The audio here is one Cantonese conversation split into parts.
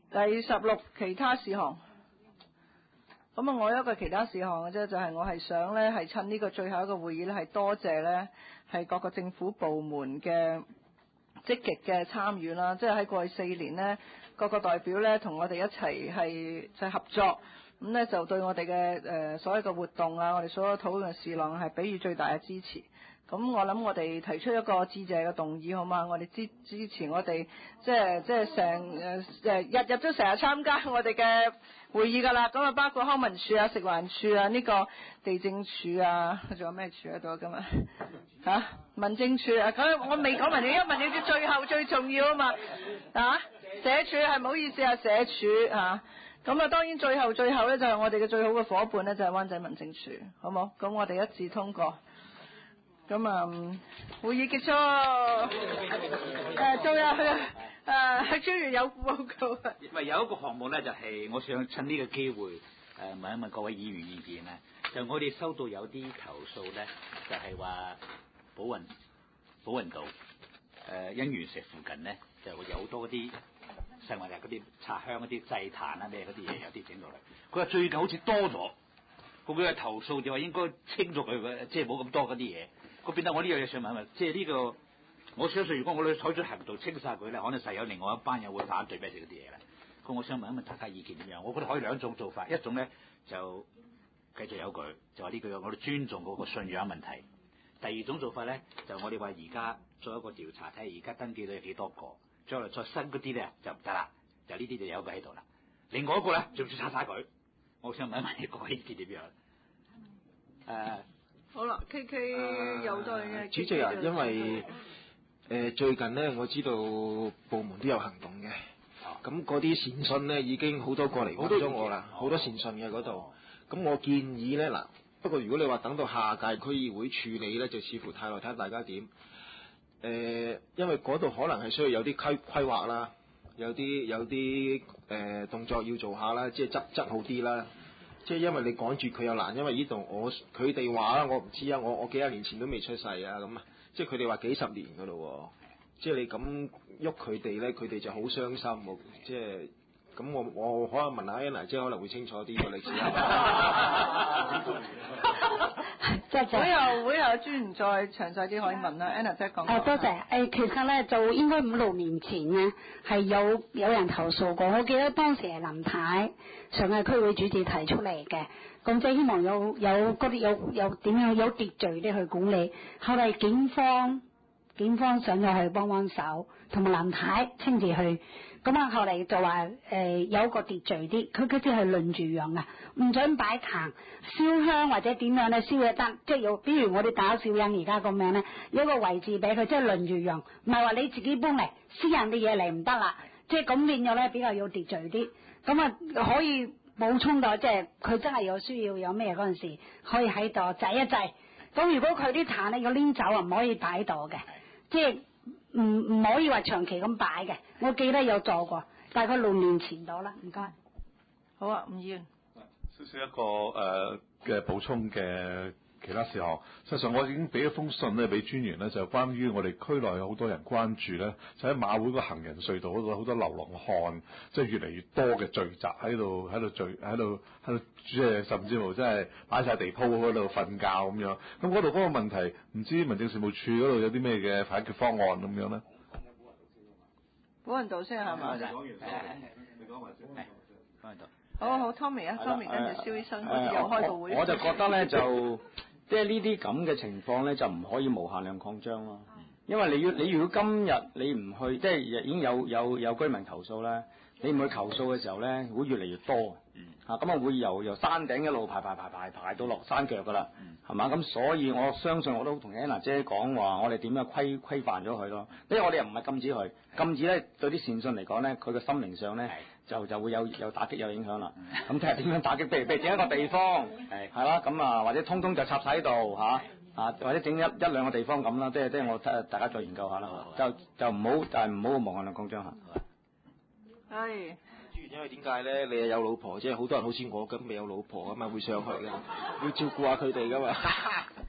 第16其他事項。咁啊，我有一個其他事項嘅啫，就係我係想咧，係趁呢個最後一個會議咧，係多謝咧，係各個政府部門嘅積極嘅參與啦。即係喺過去4年呢，各個代表咧同我哋一齊係就合作，咁咧就對我哋嘅所有嘅活動啊，我哋所有討論嘅事項係俾予最大嘅支持。咁我諗我哋提出一個致謝嘅動議好嘛？我哋支持我哋即係日都成日參加我哋嘅會議㗎啦。咁啊包括康文署啊、食環署啊、呢個地政署啊，仲有咩署喺度今日民政署啊。咁我未講民政，因為民政署最後最重要啊嘛。社署係唔好意思啊，社署啊。咁啊當然最後咧就係我哋嘅最好嘅夥伴咧就係灣仔民政署，好冇？咁我哋一致通過。咁會議結束。仲有專員有報告。 唔係有一個項目咧，就係我想趁呢個機會問一問各位議員意見咧。就我哋收到有啲投訴咧，就係話寶雲道欣園石附近咧，就會有好多嗰啲細話嗰啲插香嗰啲祭壇啊咩嗰啲嘢有啲整到嚟。佢話最近好似多咗。佢嘅投訴就話應該清咗佢嘅，即係冇咁多嗰啲嘢。咁變得我呢樣嘢想問問，即係呢個，我相信如果我哋採取行動清晒佢咧，可能實有另外一班人會反對咩食嗰啲嘢咧。咁我想問一問大家意見點樣？我覺得可以兩種做法，一種咧就繼續有佢，就話呢句我哋尊重嗰個信仰問題。第二種做法咧，就我哋話而家做一個調查，睇下而家登記到有幾多個，將來再新嗰啲咧就唔得啦，就呢啲就有佢喺度啦。另外一個咧，仲要拆晒佢。我想問一問各位意見點樣？ 好啦 ，KK 有對嘅。 主席啊，因為最近呢，我知道部門都有行動嘅，咁嗰啲善信呢已經好多過嚟揾咗我啦，好多善信嘅嗰度。咁我建議呢，嗱，不過如果你話等到下屆區議會處理呢，就似乎太耐，睇下大家點。因為嗰度可能係需要有啲規劃啦。有啲動作要做下啦，即係執好啲啦。即係因為你趕住佢又難，因為呢度佢哋話啦，我唔知啊，我幾廿年前都未出世啊，咁啊，即係佢哋話幾十年㗎咯喎。即係你咁喐佢哋咧，佢哋就好傷心喎。即係咁，我可能問下 Anna 姐可能會清楚啲個歷史。 會後專員再詳細啲可以問啦 ，Anna 姐講。 多謝。其實咧就應該5-6年前呢係有人投訴過，我記得當時係林太上屆區會主席提出嚟嘅，咁即係希望有嗰啲有點樣有秩序啲去管理。後嚟警方上咗去幫手，同埋林太親自去。咁啊，後嚟就話有個秩序啲，佢即係輪住讓啊，唔准擺壇燒香或者點樣咧燒一得，即係有，比如我哋打小人而家咁樣咧，有一個位置俾佢，即係輪住讓，唔係話你自己搬嚟私人嘅嘢嚟唔得啦，即係咁變咗咧比較有秩序啲。咁啊可以補充到，即係佢真係有需要有咩嗰陣時，可以喺度制一制。咁如果佢啲壇咧要拎走啊，唔可以擺喺度嘅，即係。唔可以話長期咁擺嘅，我記得有做過，大概6年前到啦，唔該。 好啊，吳議員。 少少一個嘅補充嘅其他事項。實際上我已經俾一封信咧俾專員咧，就關於我哋區內有好多人關注咧，就喺馬會個行人隧道嗰度好多流浪漢，即係越嚟越多嘅聚集喺度即係甚至乎即係擺晒地鋪嗰度瞓覺咁樣。咁嗰度嗰個問題，唔知民政事務處嗰度有啲咩嘅解決方案咁樣咧？ 寶雲道先係嘛？ 你講完你講埋先。 寶雲道。 好 Tommy 啊 ，Tommy 跟住蕭醫生好似有開個會。 我就覺得咧就即係呢啲咁嘅情況咧就唔可以無限量擴張咯，因為你如果今日你唔去，即係已經有居民投訴啦，你唔去投訴嘅時候咧會越嚟越多。咁啊會由山頂一路排到落山腳噶啦，係嘛？咁所以我相信我都同 Anna 姐講話，我哋點樣規範咗佢咯？因為我哋又唔係禁止佢，禁止咧對啲善信嚟講咧，佢個心靈上咧就會有打擊有影響啦。咁睇下點樣打擊？譬如整一個地方係啦，咁啊或者通通就插晒喺度或者整一兩個地方咁啦，即係我大家再研究下啦，就唔好無限量擴張下。 係。 因為點解咧？你又有老婆，即係好多人好似我咁未有老婆啊嘛，會上去嘅，要照顧下佢哋噶嘛。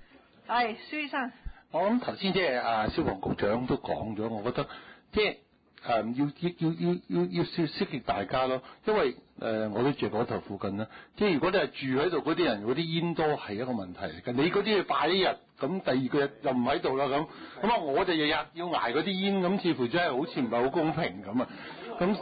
係，蕭醫生。 我諗頭先即係消防局長都講咗，我覺得即係要識極大家咯，因為我都住嗰頭附近啦，即係如果你係住喺度嗰啲人，嗰啲煙多係一個問題嚟嘅。你嗰啲要擺一日，咁第二個日又唔喺度啦咁啊，我就日日要捱嗰啲煙，咁似乎真係好似唔係好公平咁啊，咁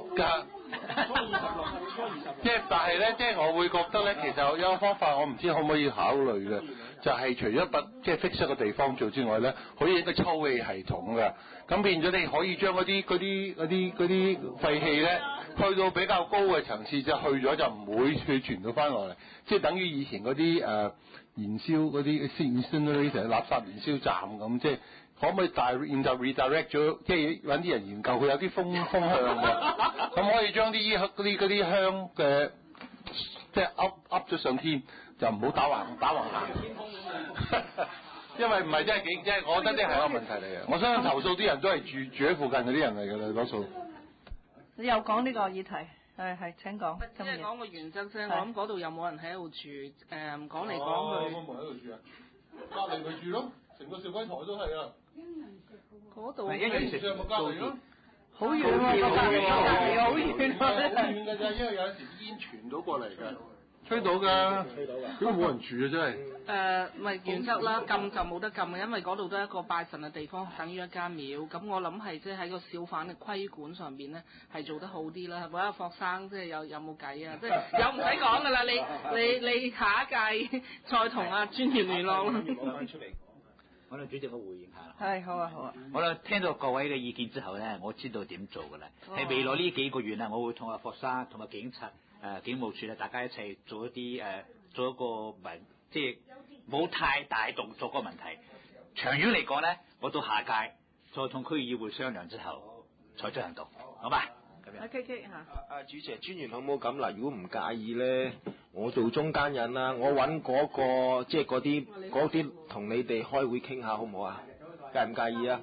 即係但係咧，即係我會覺得咧，其實有個方法，我唔知可唔可以考慮嘅，就係除咗即係 fix 一個地方做之外咧，可以一個抽氣系統嘅。咁變咗你可以將嗰啲廢氣咧，去到比較高嘅層次，就去咗就唔會去傳到翻落嚟，即係等於以前嗰啲燃燒嗰啲 incinerator 垃圾燃燒站咁，即係可唔可以redirect 咗，即係揾啲人研究佢有啲風向嘅，咁可以將啲香嘅即係噏咗上天，就唔好打橫行。因為唔係真係幾，即係我覺得呢係一個問題嚟嘅。我相信投訴啲人都係住喺附近嗰啲人嚟㗎啦，多數。 你又講呢個議題，係請講。 即係講個原則啫，我諗嗰度有冇人喺度住？講嚟講去。 冇人喺度住啊！隔離咪住咯，成個兆輝台都係啊。 嗰度。 一人食咪隔離咯。 好遠喎，隔離好遠好遠㗎咋，因為有時啲煙傳到過嚟㗎。吹到㗎，點解冇人住啊？真係。 咪原則啦，禁就冇得禁嘅，因為嗰度都係一個拜神嘅地方，等於一間廟。咁我諗係即係喺個小販嘅規管上邊咧，係做得好啲啦。或者霍生即係有冇計啊？即係有唔使講㗎啦，你下一屆再同阿專員聯絡啦。 我哋主席我回應下啦。 係好啊好啊。 我哋聽到各位嘅意見之後咧，我知道點做㗎啦。喺未來呢幾個月啊，我會同阿霍生同埋警察。警務處咧，大家一齊做一啲做一個即係冇太大動作個問題。長遠嚟講咧，我到下屆再同區議會商量之後採取行動，好嘛？咁樣。 K K 嚇。 主席專員好唔好咁嗱？如果唔介意咧，我做中間人啦，我揾嗰個即係嗰啲同你哋開會傾下好唔好啊？介唔介意啊？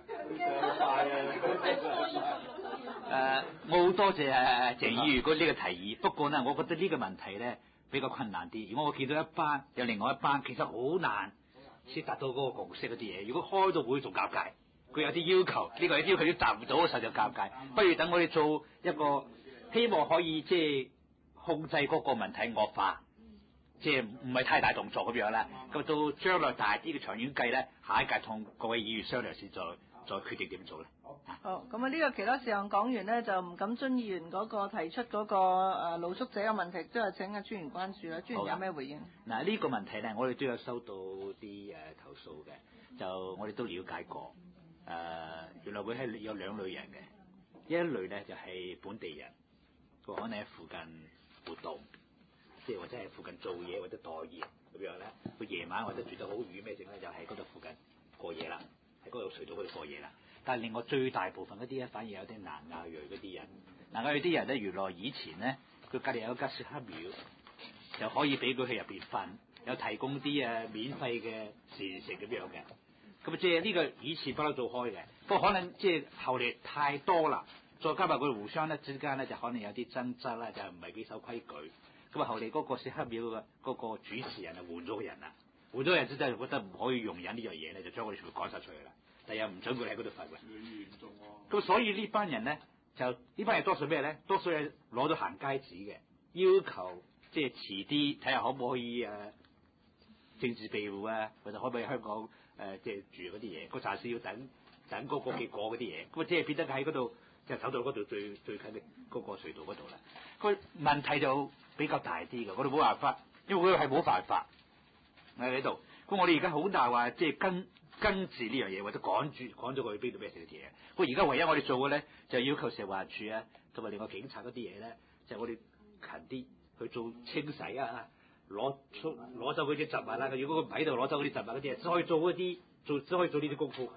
我好多謝鄭議員嗰呢個提議，不過呢，我覺得呢個問題咧比較困難啲。如果我見到一班有另外一班，其實好難先達到嗰個共識嗰啲嘢。如果開到會仲尷尬，佢有啲要求，呢個有啲要求都達唔到嘅時候就尷尬。不如等我哋做一個希望可以即係控制嗰個問題惡化，即係唔係太大動作咁樣啦。咁到將來大啲嘅長遠計咧，下一屆同各位議員商量先再決定點做咧。 好，咁啊呢個其他事項講完咧，就吳錦津議員嗰個提出嗰個露宿者嘅問題，即係請阿專員關注啦。專員有咩回應？ 嗱呢個問題咧，我哋都有收到啲投訴嘅，就我哋都了解過。原來會係有兩類人嘅，一類咧就係本地人，佢可能喺附近活動，即係或者係附近做嘢或者待業咁樣咧，佢夜晚或者住得好遠咩剩咧，就喺嗰度附近過夜啦，喺嗰度隧道嗰度過夜啦。但係另外最大部分嗰啲咧，反而有啲南亞裔嗰啲人。南亞裔啲人咧，原來以前咧，佢隔離有一間雪克廟，就可以俾佢去入邊瞓，有提供啲免費嘅膳食咁樣嘅。咁即係呢個以前不嬲做開嘅，不過可能即係後嚟太多啦，再加埋佢哋互相咧之間咧，就可能有啲爭執啦，就唔係幾守規矩。咁啊後嚟嗰個雪克廟嘅嗰個主持人啊換咗個人啦，換咗人之後就覺得唔可以容忍呢樣嘢咧，就將我哋全部趕晒出去啦。但又唔準佢喺嗰度瞓嘅，咁所以呢班人咧，就呢班人多數咩咧？多數係攞咗行街紙嘅，要求即係遲啲睇下可唔可以政治庇護啊，或者可唔可以香港即係住嗰啲嘢？嗰陣時要等嗰個結果嗰啲嘢，咁啊即係變得喺嗰度就走到嗰度最近嘅嗰個隧道嗰度啦。個問題就比較大啲嘅，我哋冇辦法，因為佢係冇辦法喺呢度。咁我哋而家好大話即係跟住呢樣嘢，或者趕咗佢去邊度咩食嘅嘢。不過而家唯一我哋做嘅咧，就要求食環署啊，同埋另外警察嗰啲嘢咧，就我哋勤啲去做清洗啊，攞走嗰啲雜物啦。如果佢唔喺度攞走嗰啲雜物嗰啲，只可以做呢啲功夫，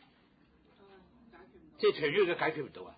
即係長遠嘅解決唔到啊。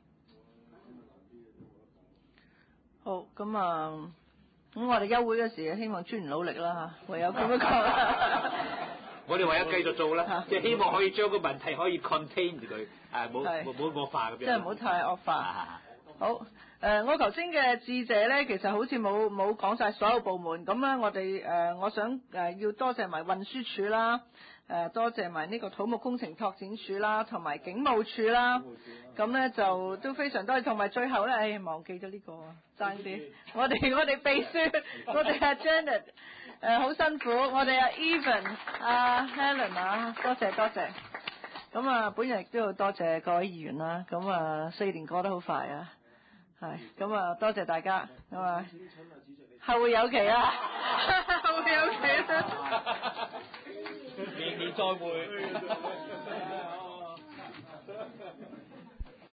好，咁啊，咁我哋休會嘅時，希望專員努力啦嚇，唯有咁樣講。 我哋唯有繼續做啦，即係希望可以將個問題可以 contain 住佢，冇惡化咁樣。即係唔好太惡化。好，我頭先嘅致謝咧，其實好似冇講晒所有部門，咁咧我哋我想要多謝埋運輸署啦， 多謝埋呢個土木工程拓展署啦，同埋警務處啦。咁咧就都非常多謝，同埋最後咧，忘記咗呢個爭啲。我哋秘書，我哋阿 Janet 好辛苦，我哋阿 Evan、阿 Helen 啊，多謝多謝。咁啊，本人亦都要多謝各位議員啦。咁啊，4年過得好快啊，係咁啊，多謝大家。咁啊，後會有期啊，後會有期啊。 年年再會。